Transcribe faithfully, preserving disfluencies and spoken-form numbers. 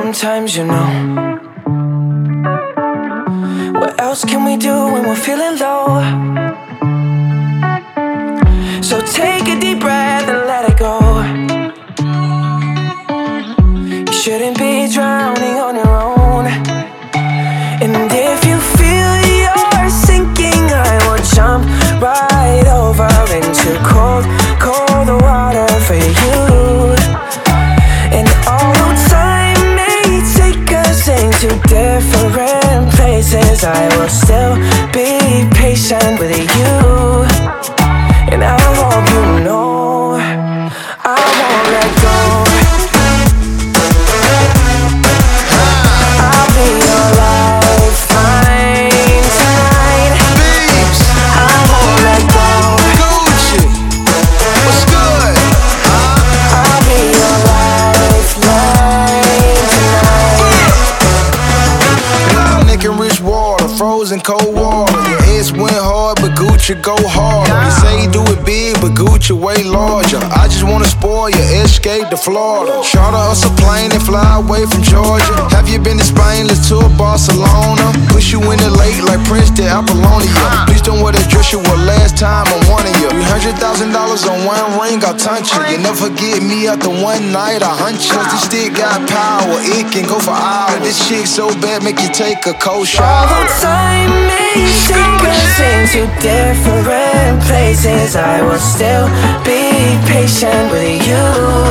sometimes, you know. What else can we do when we're feeling low? So take a deep breath and let it go. You shouldn't be drowning on your own. And if you feel you're sinking, I will jump right over into cold, cold water for you. And although time may take us into different places, I will still be patient with you. And I hope you know I won't let go. I'll be your lifeline tonight. Beeps, I won't let go. Gucci, what's good? Huh? I'll be your lifeline tonight. Nick and rich water, frozen cold water. Your ex went hard, but Gucci go harder. You say you do it big, but Gucci way larger. I just wanna spoil your escape to Florida. Charter us a plane and fly away from Georgia. Have you been to Spain? Let's tour Barcelona. Push you in the lake like Prince de Apollonia. Please don't wear the dress you wore last time I'm warning you. You hundred thousand dollars on one ring, I'll touch you. You never get me after one night, I hunt you. Cause this stick got power, it can go for hours. This chick so bad, make you take a cold shower. Although time may take us into different places, I will still be patient with you.